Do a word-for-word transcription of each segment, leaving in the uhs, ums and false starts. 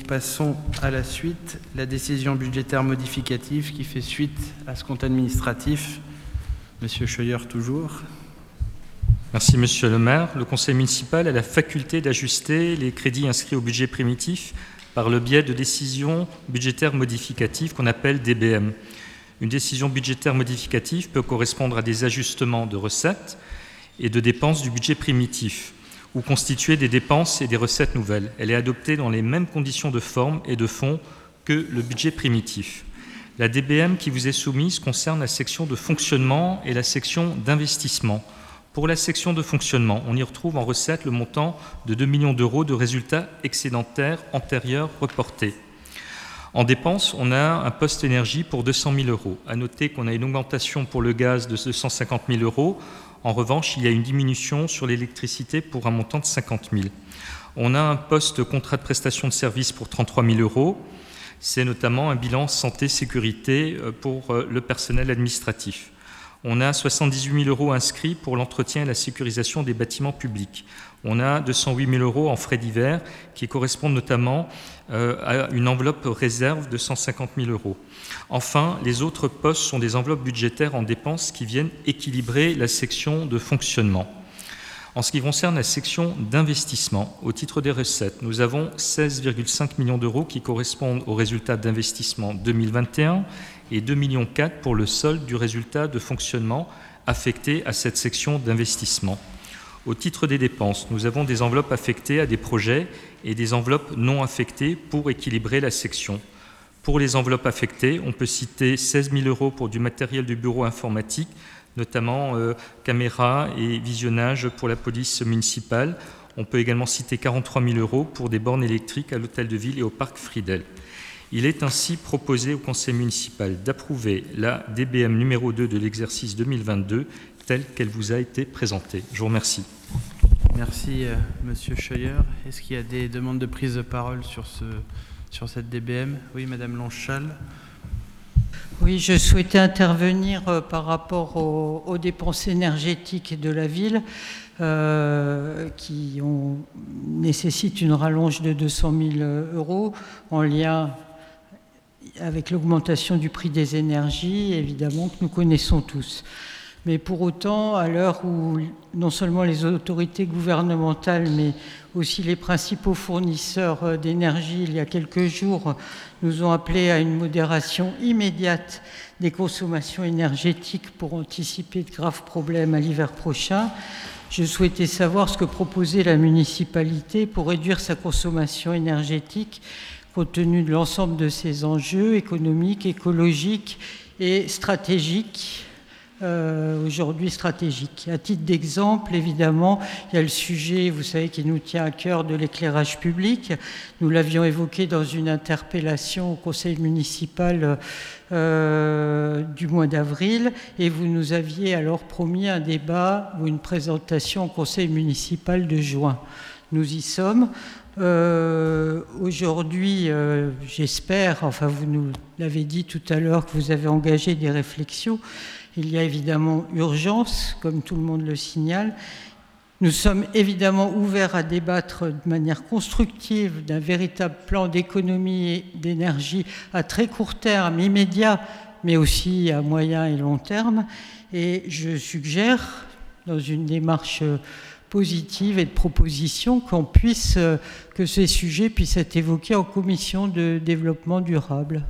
passons à la suite, la décision budgétaire modificative qui fait suite à ce compte administratif. Monsieur Scheuer, toujours. Merci, Monsieur le maire. Le conseil municipal a la faculté d'ajuster les crédits inscrits au budget primitif par le biais de décisions budgétaires modificatives qu'on appelle D B M. Une décision budgétaire modificative peut correspondre à des ajustements de recettes et de dépenses du budget primitif, ou constituer des dépenses et des recettes nouvelles. Elle est adoptée dans les mêmes conditions de forme et de fond que le budget primitif. La D B M qui vous est soumise concerne la section de fonctionnement et la section d'investissement. Pour la section de fonctionnement, on y retrouve en recette le montant de deux millions d'euros de résultats excédentaires antérieurs reportés. En dépenses, on a un poste énergie pour deux cent mille euros. À noter qu'on a une augmentation pour le gaz de deux cent cinquante mille euros. En revanche, il y a une diminution sur l'électricité pour un montant de cinquante mille. On a un poste contrat de prestation de services pour trente-trois mille euros. C'est notamment un bilan santé-sécurité pour le personnel administratif. On a soixante-dix-huit mille euros inscrits pour l'entretien et la sécurisation des bâtiments publics. On a deux cent huit mille euros en frais divers qui correspondent notamment euh, à une enveloppe réserve de cent cinquante mille euros. Enfin, les autres postes sont des enveloppes budgétaires en dépenses qui viennent équilibrer la section de fonctionnement. En ce qui concerne la section d'investissement, au titre des recettes, nous avons seize virgule cinq millions d'euros qui correspondent aux résultats d'investissement deux mille vingt et un et deux virgule quatre millions pour le solde du résultat de fonctionnement affecté à cette section d'investissement. Au titre des dépenses, nous avons des enveloppes affectées à des projets et des enveloppes non affectées pour équilibrer la section. Pour les enveloppes affectées, on peut citer seize mille euros pour du matériel du bureau informatique, notamment euh, caméras et visionnage pour la police municipale. On peut également citer quarante-trois mille euros pour des bornes électriques à l'hôtel de ville et au parc Friedel. Il est ainsi proposé au conseil municipal d'approuver la D B M numéro deux de l'exercice deux mille vingt-deux telle qu'elle vous a été présentée. Je vous remercie. Merci, euh, Monsieur Scheuer. Est-ce qu'il y a des demandes de prise de parole sur, ce, sur cette D B M? Oui, Madame Lonchal. Oui, je souhaitais intervenir euh, par rapport aux, aux dépenses énergétiques de la ville euh, qui ont, nécessitent une rallonge de deux cent mille euros en lien avec l'augmentation du prix des énergies, évidemment, que nous connaissons tous. Mais pour autant, à l'heure où non seulement les autorités gouvernementales, mais aussi les principaux fournisseurs d'énergie, il y a quelques jours, nous ont appelé à une modération immédiate des consommations énergétiques pour anticiper de graves problèmes à l'hiver prochain, je souhaitais savoir ce que proposait la municipalité pour réduire sa consommation énergétique compte tenu de l'ensemble de ces enjeux économiques, écologiques et stratégiques. Euh, aujourd'hui stratégique. À titre d'exemple, évidemment, il y a le sujet, vous savez, qui nous tient à cœur de l'éclairage public. Nous l'avions évoqué dans une interpellation au conseil municipal euh, du mois d'avril et vous nous aviez alors promis un débat ou une présentation au conseil municipal de juin. Nous y sommes. Euh, aujourd'hui, euh, j'espère, enfin vous nous l'avez dit tout à l'heure, que vous avez engagé des réflexions. Il y a évidemment urgence, comme tout le monde le signale. Nous sommes évidemment ouverts à débattre de manière constructive d'un véritable plan d'économie et d'énergie à très court terme, immédiat, mais aussi à moyen et long terme. Et je suggère, dans une démarche positive et de proposition, qu'on puisse, que ces sujets puissent être évoqués en commission de développement durable.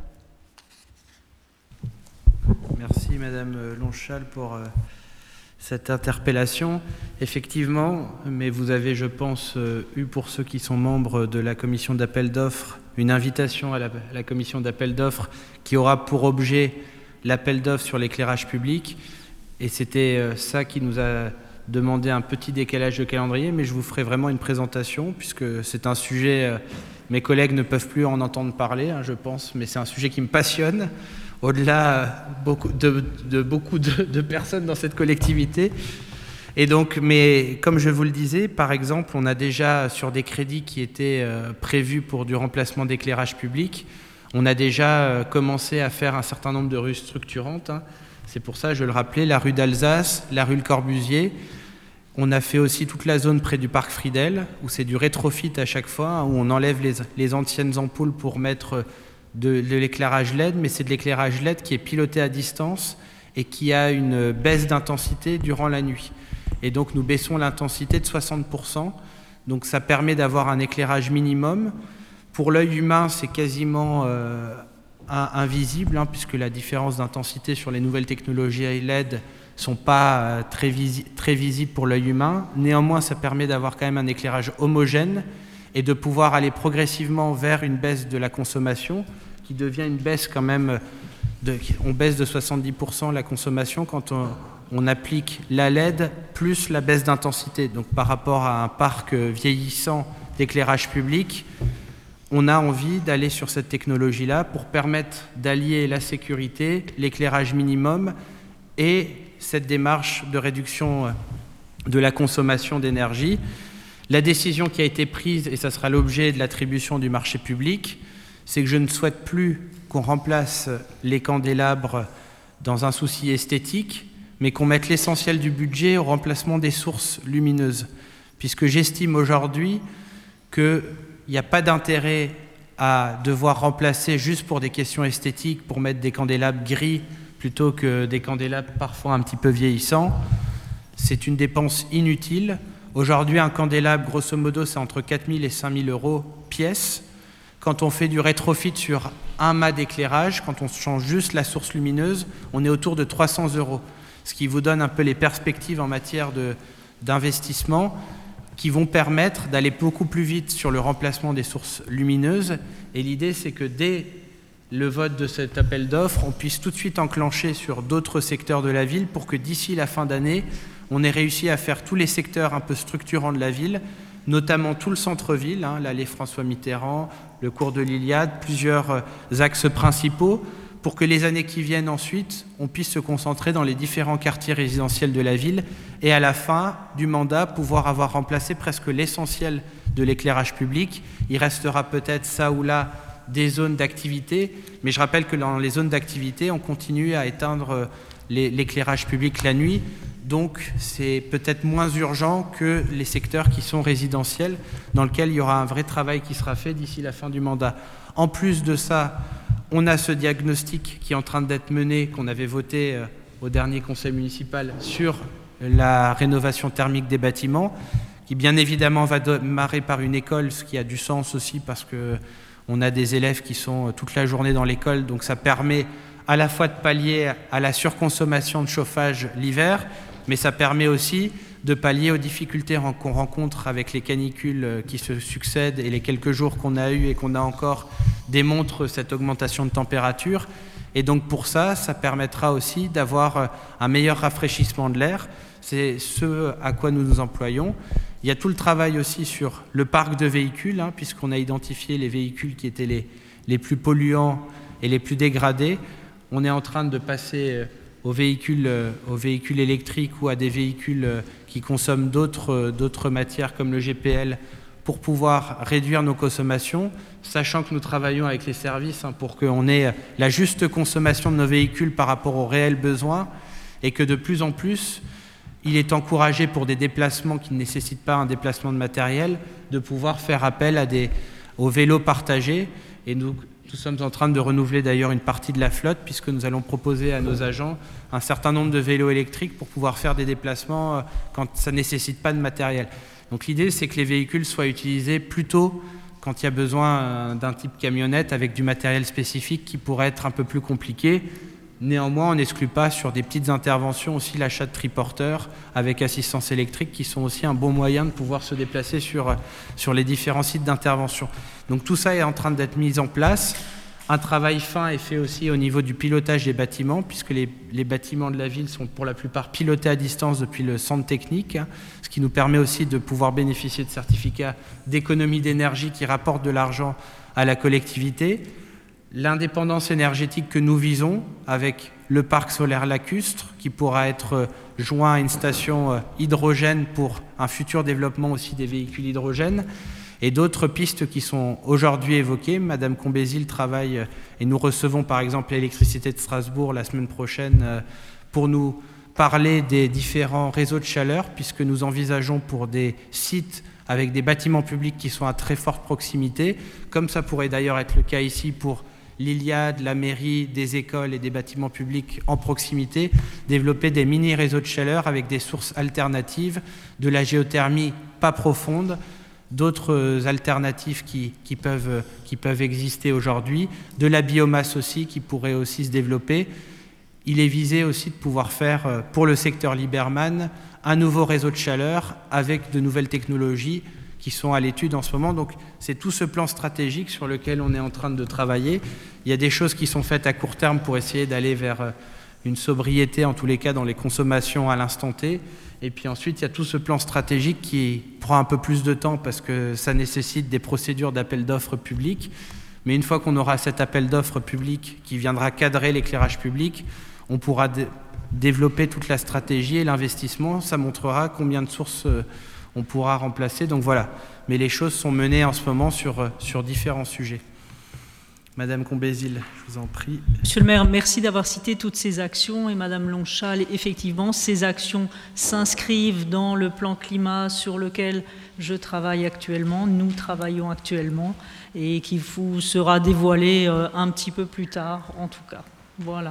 Merci Madame Lonchal pour euh, cette interpellation. Effectivement, mais vous avez, je pense, euh, eu pour ceux qui sont membres de la commission d'appel d'offres, une invitation à la, à la commission d'appel d'offres qui aura pour objet l'appel d'offres sur l'éclairage public. Et c'était euh, ça qui nous a demandé un petit décalage de calendrier, mais je vous ferai vraiment une présentation puisque c'est un sujet, euh, mes collègues ne peuvent plus en entendre parler, hein, je pense, mais c'est un sujet qui me passionne. Au-delà beaucoup de, de beaucoup de, de personnes dans cette collectivité. Et donc, mais comme je vous le disais, par exemple, on a déjà sur des crédits qui étaient euh, prévus pour du remplacement d'éclairage public, on a déjà euh, commencé à faire un certain nombre de rues structurantes. Hein. C'est pour ça, je le rappelais, la rue d'Alsace, la rue Le Corbusier. On a fait aussi toute la zone près du parc Friedel, où c'est du rétrofit à chaque fois, où on enlève les, les anciennes ampoules pour mettre de, de l'éclairage L E D, mais c'est de l'éclairage L E D qui est piloté à distance et qui a une baisse d'intensité durant la nuit. Et donc nous baissons l'intensité de soixante pour cent, donc ça permet d'avoir un éclairage minimum. Pour l'œil humain, c'est quasiment euh, invisible, hein, puisque la différence d'intensité sur les nouvelles technologies L E D ne sont pas euh, très, visi très visibles pour l'œil humain. Néanmoins, ça permet d'avoir quand même un éclairage homogène et de pouvoir aller progressivement vers une baisse de la consommation, qui devient une baisse quand même, de, on baisse de soixante-dix pour cent la consommation quand on, on applique la L E D plus la baisse d'intensité. Donc par rapport à un parc vieillissant d'éclairage public, on a envie d'aller sur cette technologie-là pour permettre d'allier la sécurité, l'éclairage minimum et cette démarche de réduction de la consommation d'énergie. La décision qui a été prise, et ça sera l'objet de l'attribution du marché public, c'est que je ne souhaite plus qu'on remplace les candélabres dans un souci esthétique, mais qu'on mette l'essentiel du budget au remplacement des sources lumineuses, puisque j'estime aujourd'hui qu'il n'y a pas d'intérêt à devoir remplacer juste pour des questions esthétiques, pour mettre des candélabres gris plutôt que des candélabres parfois un petit peu vieillissants. C'est une dépense inutile. Aujourd'hui, un candélabre, grosso modo, c'est entre quatre mille et cinq mille euros pièce. Quand on fait du rétrofit sur un mât d'éclairage, quand on change juste la source lumineuse, on est autour de trois cents euros, ce qui vous donne un peu les perspectives en matière de, d'investissement qui vont permettre d'aller beaucoup plus vite sur le remplacement des sources lumineuses. Et l'idée, c'est que dès le vote de cet appel d'offres, on puisse tout de suite enclencher sur d'autres secteurs de la ville pour que d'ici la fin d'année, on ait réussi à faire tous les secteurs un peu structurants de la ville, notamment tout le centre-ville, hein, l'allée François Mitterrand, le cours de l'Iliade, plusieurs euh, axes principaux, pour que les années qui viennent ensuite, on puisse se concentrer dans les différents quartiers résidentiels de la ville et à la fin du mandat, pouvoir avoir remplacé presque l'essentiel de l'éclairage public. Il restera peut-être ça ou là des zones d'activité, mais je rappelle que dans les zones d'activité, on continue à éteindre l'éclairage public la nuit, donc c'est peut-être moins urgent que les secteurs qui sont résidentiels, dans lesquels il y aura un vrai travail qui sera fait d'ici la fin du mandat. En plus de ça, on a ce diagnostic qui est en train d'être mené, qu'on avait voté au dernier conseil municipal sur la rénovation thermique des bâtiments, qui bien évidemment va démarrer par une école, ce qui a du sens aussi parce que on a des élèves qui sont toute la journée dans l'école, donc ça permet à la fois de pallier à la surconsommation de chauffage l'hiver, mais ça permet aussi de pallier aux difficultés qu'on rencontre avec les canicules qui se succèdent et les quelques jours qu'on a eus et qu'on a encore démontrent cette augmentation de température. Et donc pour ça, ça permettra aussi d'avoir un meilleur rafraîchissement de l'air. C'est ce à quoi nous nous employons. Il y a tout le travail aussi sur le parc de véhicules, hein, puisqu'on a identifié les véhicules qui étaient les, les plus polluants et les plus dégradés. On est en train de passer aux véhicules, aux véhicules électriques ou à des véhicules qui consomment d'autres, d'autres matières comme le G P L pour pouvoir réduire nos consommations, sachant que nous travaillons avec les services hein, pour qu'on ait la juste consommation de nos véhicules par rapport aux réels besoins et que de plus en plus, il est encouragé pour des déplacements qui ne nécessitent pas un déplacement de matériel de pouvoir faire appel à des, aux vélos partagés. Et nous, nous sommes en train de renouveler d'ailleurs une partie de la flotte puisque nous allons proposer à nos agents un certain nombre de vélos électriques pour pouvoir faire des déplacements quand ça ne nécessite pas de matériel. Donc l'idée, c'est que les véhicules soient utilisés plutôt quand il y a besoin d'un type camionnette avec du matériel spécifique qui pourrait être un peu plus compliqué. Néanmoins, on n'exclut pas sur des petites interventions aussi l'achat de triporteurs avec assistance électrique qui sont aussi un bon moyen de pouvoir se déplacer sur, sur les différents sites d'intervention. Donc tout ça est en train d'être mis en place. Un travail fin est fait aussi au niveau du pilotage des bâtiments puisque les, les bâtiments de la ville sont pour la plupart pilotés à distance depuis le centre technique, hein, ce qui nous permet aussi de pouvoir bénéficier de certificats d'économie d'énergie qui rapportent de l'argent à la collectivité. L'indépendance énergétique que nous visons avec le parc solaire lacustre qui pourra être joint à une station hydrogène pour un futur développement aussi des véhicules hydrogènes et d'autres pistes qui sont aujourd'hui évoquées. Madame Combézil travaille et nous recevons par exemple l'électricité de Strasbourg la semaine prochaine pour nous parler des différents réseaux de chaleur, puisque nous envisageons pour des sites avec des bâtiments publics qui sont à très forte proximité, comme ça pourrait d'ailleurs être le cas ici pour l'Iliade, la mairie, des écoles et des bâtiments publics en proximité, développer des mini-réseaux de chaleur avec des sources alternatives, de la géothermie pas profonde, d'autres alternatives qui, qui, peuvent, qui peuvent exister aujourd'hui, de la biomasse aussi qui pourrait aussi se développer. Il est visé aussi de pouvoir faire, pour le secteur Liberman, un nouveau réseau de chaleur avec de nouvelles technologies qui sont à l'étude en ce moment. Donc c'est tout ce plan stratégique sur lequel on est en train de travailler. Il y a des choses qui sont faites à court terme pour essayer d'aller vers une sobriété, en tous les cas dans les consommations à l'instant T. Et puis ensuite, il y a tout ce plan stratégique qui prend un peu plus de temps parce que ça nécessite des procédures d'appel d'offres publics. Mais une fois qu'on aura cet appel d'offres public qui viendra cadrer l'éclairage public, on pourra dé- développer toute la stratégie et l'investissement. Ça montrera combien de sources euh, on pourra remplacer. Donc voilà. Mais les choses sont menées en ce moment sur, euh, sur différents sujets. Madame Combézil, je vous en prie. Monsieur le maire, merci d'avoir cité toutes ces actions. Et Madame Lonchal, effectivement, ces actions s'inscrivent dans le plan climat sur lequel je travaille actuellement, nous travaillons actuellement, et qui vous sera dévoilé euh, un petit peu plus tard, en tout cas. Voilà.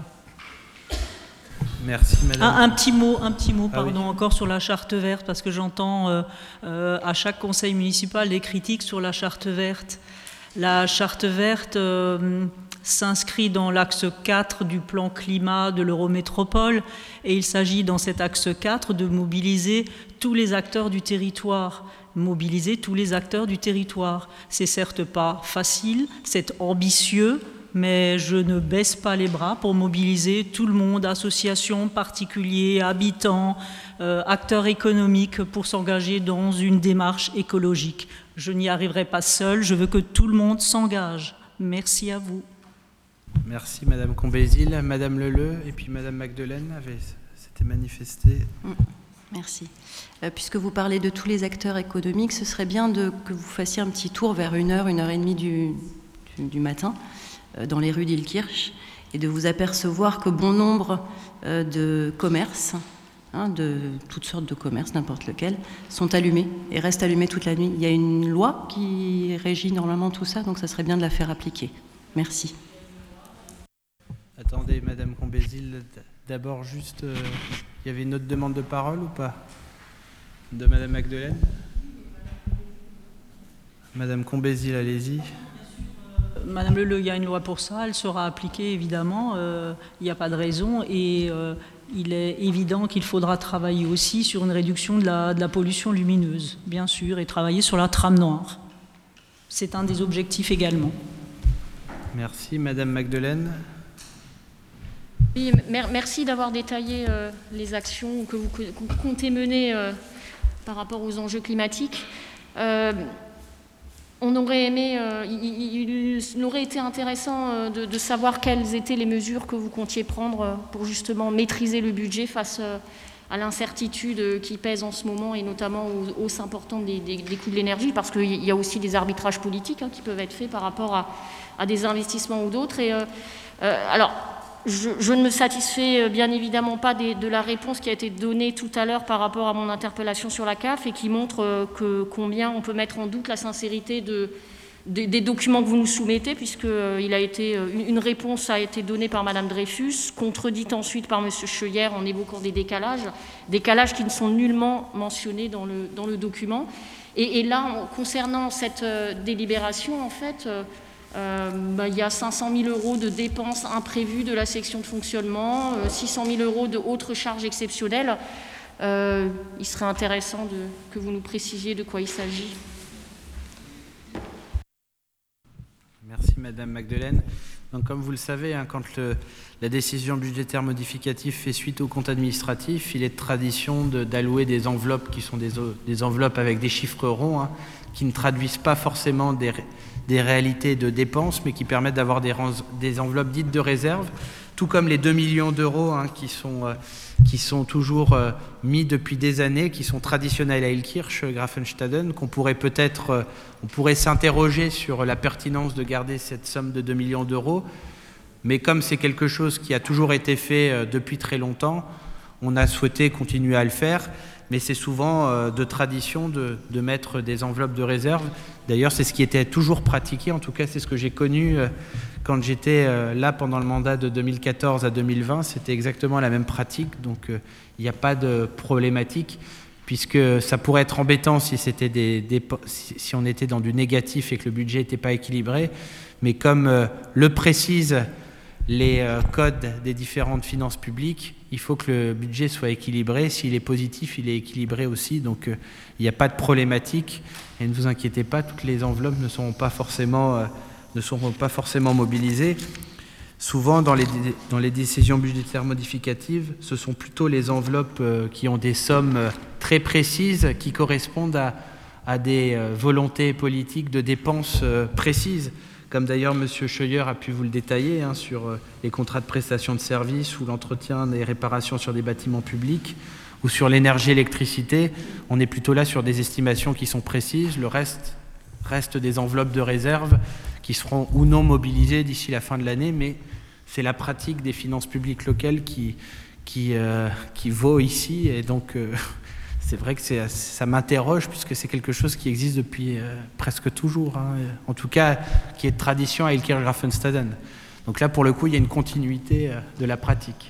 Merci, madame. Un, un petit mot, un petit mot, Ah pardon, oui. encore sur la charte verte, parce que j'entends euh, euh, à chaque conseil municipal des critiques sur la charte verte. La charte verte euh, s'inscrit dans l'axe quatre du plan climat de l'Eurométropole, et il s'agit dans cet axe quatre de mobiliser tous les acteurs du territoire. Mobiliser tous les acteurs du territoire. C'est certes pas facile, c'est ambitieux, mais je ne baisse pas les bras pour mobiliser tout le monde, associations, particuliers, habitants, euh, acteurs économiques, pour s'engager dans une démarche écologique. Je n'y arriverai pas seul, je veux que tout le monde s'engage. Merci à vous. Merci, madame Combézil. Madame Leleu et puis madame Magdelaine avait, s'était manifestée. Merci. Euh, puisque vous parlez de tous les acteurs économiques, ce serait bien de, que vous fassiez un petit tour vers une heure, une heure et demie du, du, du matin, euh, dans les rues d'Illkirch, et de vous apercevoir que bon nombre euh, de commerces, hein, de toutes sortes de commerces, n'importe lequel, sont allumés et restent allumés toute la nuit. Il y a une loi qui régit normalement tout ça, donc ça serait bien de la faire appliquer. Merci. Attendez, madame Combézil, d'abord juste, euh, il y avait une autre demande de parole ou pas? De madame Magdelaine? Madame Combézil, allez-y. Madame Leleu, il y a une loi pour ça, elle sera appliquée évidemment, euh, il n'y a pas de raison, et euh, il est évident qu'il faudra travailler aussi sur une réduction de la, de la pollution lumineuse, bien sûr, et travailler sur la trame noire. C'est un des objectifs également. Merci, madame Magdelaine. Oui, merci d'avoir détaillé euh, les actions que vous comptez mener euh, par rapport aux enjeux climatiques. Euh, on aurait aimé, euh, il, il aurait été intéressant euh, de, de savoir quelles étaient les mesures que vous comptiez prendre euh, pour justement maîtriser le budget face euh, à l'incertitude qui pèse en ce moment, et notamment aux hausses importantes des, des, des coûts de l'énergie, parce qu'il y a aussi des arbitrages politiques hein, qui peuvent être faits par rapport à, à des investissements ou d'autres. Et euh, euh, alors. Je, je ne me satisfais bien évidemment pas des, de la réponse qui a été donnée tout à l'heure par rapport à mon interpellation sur la C A F, et qui montre que combien on peut mettre en doute la sincérité de, de, des documents que vous nous soumettez, puisque il a été, une réponse a été donnée par Madame Dreyfus, contredite ensuite par Monsieur Scheuer en évoquant des décalages, décalages qui ne sont nullement mentionnés dans le, dans le document. Et, et là, concernant cette délibération, en fait, Euh, bah, il y a cinq cent mille euros de dépenses imprévues de la section de fonctionnement, euh, six cent mille euros de autres charges exceptionnelles. Euh, il serait intéressant de, que vous nous précisiez de quoi il s'agit. Merci madame Magdelaine. Donc, comme vous le savez, hein, quand le, la décision budgétaire modificative fait suite au compte administratif, il est de tradition de, d'allouer des enveloppes qui sont des, des enveloppes avec des chiffres ronds, hein, qui ne traduisent pas forcément des, des réalités de dépenses, mais qui permettent d'avoir des, des enveloppes dites de réserve, tout comme les deux millions d'euros hein, qui, sont, euh, qui sont toujours euh, mis depuis des années, qui sont traditionnels à Illkirch, Grafenstaden, qu'on pourrait peut-être, euh, on pourrait s'interroger sur la pertinence de garder cette somme de deux millions d'euros, mais comme c'est quelque chose qui a toujours été fait euh, depuis très longtemps, On a souhaité continuer à le faire, mais c'est souvent euh, de tradition de, de mettre des enveloppes de réserve. D'ailleurs, c'est ce qui était toujours pratiqué, en tout cas c'est ce que j'ai connu euh, quand j'étais euh, là pendant le mandat de deux mille quatorze à deux mille vingt, c'était exactement la même pratique, donc euh, il n'y a pas de problématique, puisque ça pourrait être embêtant si, c'était des, des, si, si on était dans du négatif et que le budget n'était pas équilibré, mais comme euh, le précisent les euh, codes des différentes finances publiques, il faut que le budget soit équilibré. S'il est positif, il est équilibré aussi, donc euh, il n'y a pas de problématique. Et ne vous inquiétez pas, toutes les enveloppes ne seront pas forcément, euh, ne seront pas forcément mobilisées. Souvent, dans les, dans les décisions budgétaires modificatives, ce sont plutôt les enveloppes euh, qui ont des sommes euh, très précises, qui correspondent à, à des euh, volontés politiques de dépenses euh, précises. Comme d'ailleurs M. Scheuer a pu vous le détailler, hein, sur euh, les contrats de prestation de services ou l'entretien des réparations sur des bâtiments publics ou sur l'énergie électricité, on est plutôt là sur des estimations qui sont précises. Le reste reste des enveloppes de réserve qui seront ou non mobilisées d'ici la fin de l'année, mais c'est la pratique des finances publiques locales qui, qui, euh, qui vaut ici, et donc euh, c'est vrai que c'est, ça m'interroge puisque c'est quelque chose qui existe depuis euh, presque toujours, hein, en tout cas qui est de tradition à Ilkirch-Graffenstaden. Donc là, pour le coup, il y a une continuité euh, de la pratique.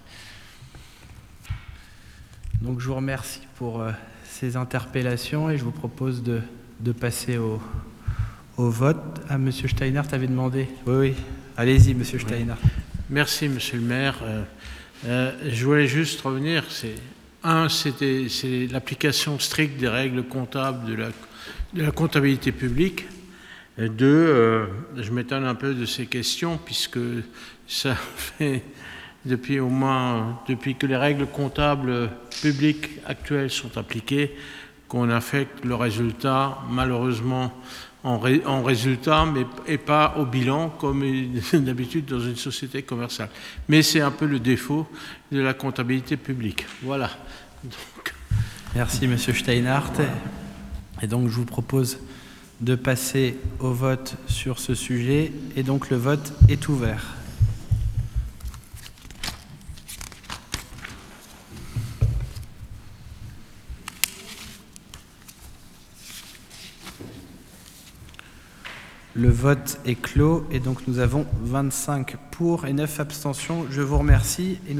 Donc je vous remercie pour euh, ces interpellations et je vous propose de, de passer au, au vote. Ah, Monsieur Steinhardt avait demandé. Oui, oui. Allez-y, Monsieur Steinhardt. Oui. Merci, Monsieur le maire. Euh, euh, je voulais juste revenir. C'est Un, c'était, c'est l'application stricte des règles comptables de la, de la comptabilité publique. Et deux, euh, je m'étonne un peu de ces questions, puisque ça fait depuis au moins, depuis que les règles comptables publiques actuelles sont appliquées, qu'on affecte le résultat, malheureusement, en, ré, en résultat, mais et pas au bilan, comme d'habitude dans une société commerciale. Mais c'est un peu le défaut de la comptabilité publique. Voilà. Donc. Merci, Monsieur Steinhardt. Et donc, je vous propose de passer au vote sur ce sujet. Et donc, le vote est ouvert. Le vote est clos et donc nous avons vingt-cinq pour et neuf abstentions. Je vous remercie. Et nous